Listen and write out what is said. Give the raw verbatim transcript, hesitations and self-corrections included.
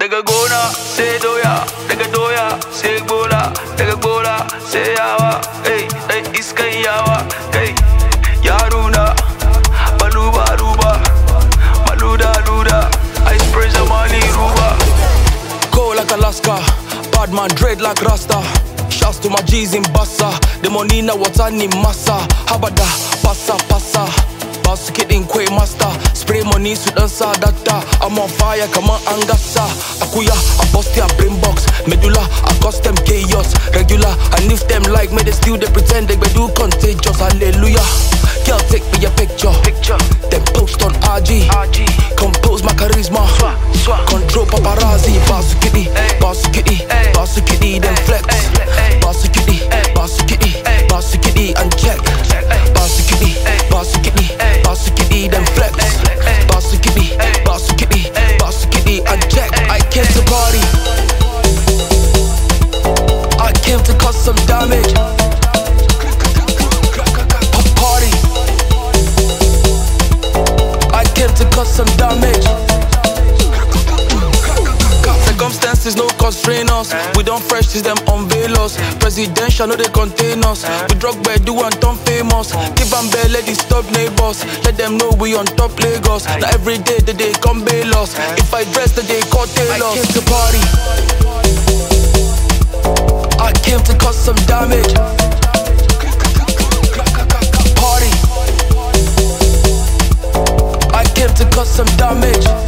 Nigga gona, say doya, nigga doya, say bola, nigga bola, say yawa, hey, hey, iskan yawa, hey, yaruna, baluba ruba, maluda luda, I spray the money ruba. Cold like Alaska, bad man dread like Rasta. Shouts to my G's in Bassa, the money na wata ni massa. Habada, passa, passa. Basu kidding kwe master, spray money su dansa data. I'm on fire, come on angasa. Akuya, I bust their brain box. Medulla, I cost them chaos. Regular, I lift them like me, they still they pretend they be do contagious. Hallelujah. Girl, take me a picture, picture. Then post on R G, R G. Compose my charisma, Swah, swah. control paparazzi. Basu kitty, basu kitty, basu kitty, then flex. Basu kitty, basu kitty, basu kitty, and check. Basu kitty, basu kitty, basu kitty, then flex. Basu kitty, basu kitty, basu kitty, and check. I came to party, I came to cause some damage. Party, I came to cause some damage. Circumstances no constrain us. We don't fresh since them unveil us. Presidential no they contain us. We drug bed do and turn famous. Give them bell, let it stop neighbors. Let them know we on top Lagos. Now every day the day come bail us. If I dress the day call tailors. I came to party, I came to cause some damage. Party, I came to cause some damage.